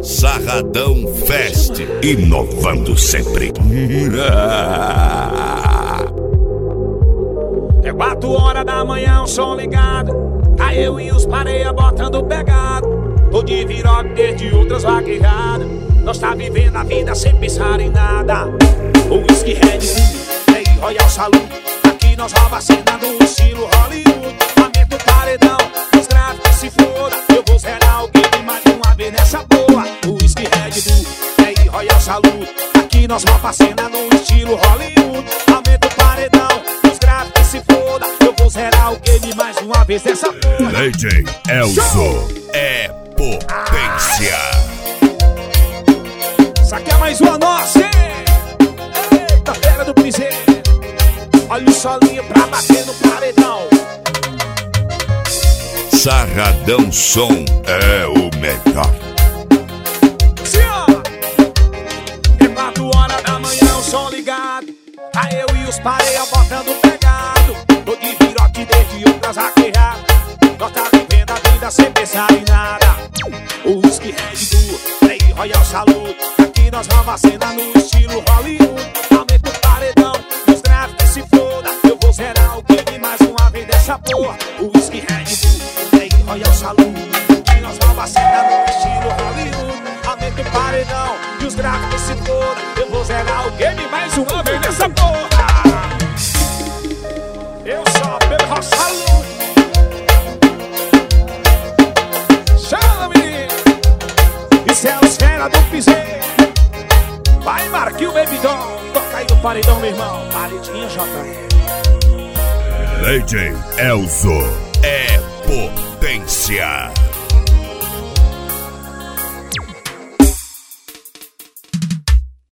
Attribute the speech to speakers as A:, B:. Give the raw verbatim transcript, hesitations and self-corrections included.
A: Sarradão Fest, inovando sempre.
B: É quatro horas da manhã, o som ligado. Tá eu e os pareia botando pegado. Tô de viroque desde outras vaquejadas. Nós tá vivendo a vida sem pensar em nada. O whisky Red Bull, é Royal Salute. Aqui nós rouba a cena no estilo Hollywood. Aumenta o paredão, os gráficos se foda. Eu vou zerar o game mais uma vez nessa boa. O whisky Red Bull, é Royal Salute. Aqui nós rouba a cena no estilo Hollywood. Aumenta o paredão, os gráficos se foda. Eu vou zerar o game mais uma vez nessa porra.
A: D J Elzo é potência.
B: Isso aqui é mais uma nossa, hein? Eita, fera do piseiro. Olha o solinho pra bater no paredão.
A: Sarradão Som é o melhor.
B: Sim, ó. É quatro horas da manhã, o som ligado. Tá eu e os pareia botando pegado. Tô de viroque desde outras vaquejadas. Nós tá vivendo a vida sem pensar em nada. O whisky Red Bull, Play Royal Salute. Aqui nós vamos a cena no estilo Hollywood. Aumenta o paredão, os gráficos se foda. Eu vou zerar o game mais uma vez dessa porra. O whisky Red Bull, Play Royal Salute. Aqui nós vamos a cena no estilo Hollywood. Aumenta o paredão e os gráficos se foda. Eu vou zerar o game mais uma vez dessa porra. Eu só pelo Royal Salute. Chama, menino. Isso é os fera do piseiro. Vai, Marquinhos, Baby Doll. Toca aí no paredão, meu irmão. Paredinha, J R.
A: D J Elzo é potência.